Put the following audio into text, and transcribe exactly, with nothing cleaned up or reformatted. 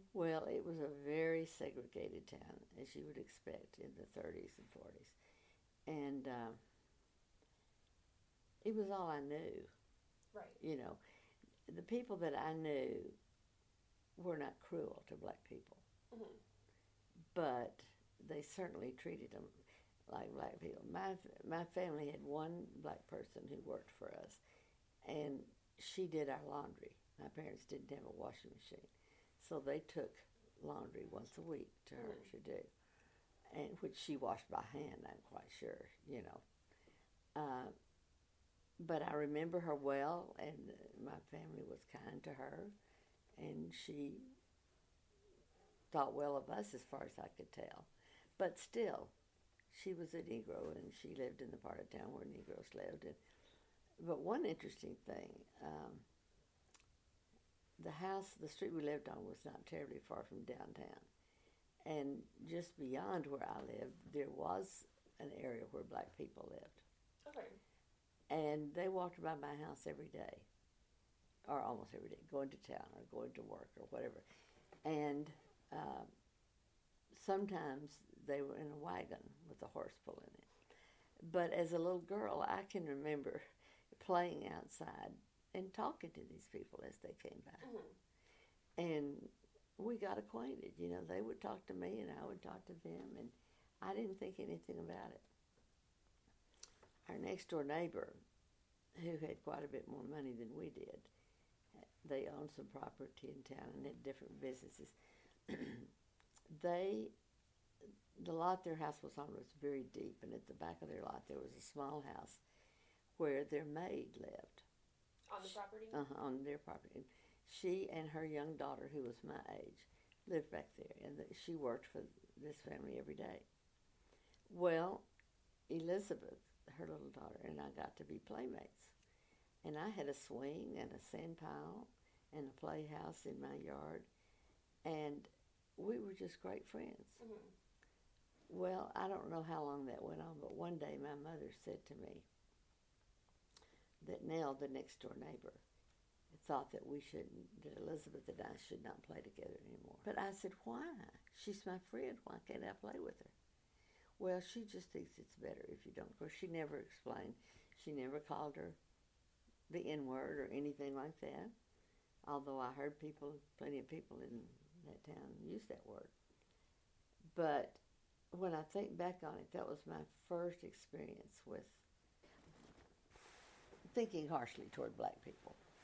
Well, it was a very segregated town, as you would expect in the thirties and forties. And uh, it was all I knew. Right. You know, the people that I knew were not cruel to black people, Mm-hmm. but they certainly treated them like black people. My my family had one black person who worked for us, and she did our laundry. My parents didn't have a washing machine, so they took laundry once a week to her Mm-hmm. to do, and which she washed by hand. I'm quite sure, you know. Uh, but I remember her well, and my family was kind to her, and she thought well of us as far as I could tell. But still, she was a Negro, and she lived in the part of town where Negroes lived. And, but one interesting thing, um, the house, the street we lived on was not terribly far from downtown. And just beyond where I lived, there was an area where black people lived. Okay. And they walked by my house every day, or almost every day, going to town or going to work or whatever. And uh, sometimes they were in a wagon with a horse pulling it. But as a little girl, I can remember playing outside and talking to these people as they came by. Mm-hmm. And we got acquainted. You know, they would talk to me and I would talk to them, and I didn't think anything about it. Our next door neighbor, who had quite a bit more money than we did, they owned some property in town and had different businesses. they, the lot their house was on was very deep, and at the back of their lot there was a small house where their maid lived. On the property? Uh-huh, on their property. She and her young daughter, who was my age, lived back there, and she worked for this family every day. Well, Elizabeth, her little daughter, and I got to be playmates. And I had a swing and a sand pile and a playhouse in my yard, and we were just great friends. Mm-hmm. Well, I don't know how long that went on, but one day my mother said to me that Nell, the next door neighbor, thought that we shouldn't, that Elizabeth and I should not play together anymore. But I said, why? She's my friend. Why can't I play with her? Well, she just thinks it's better if you don't. Of course, she never explained. She never called her the N-word or anything like that, although I heard people, plenty of people in that town use that word. But when I think back on it, that was my first experience with thinking harshly toward black people.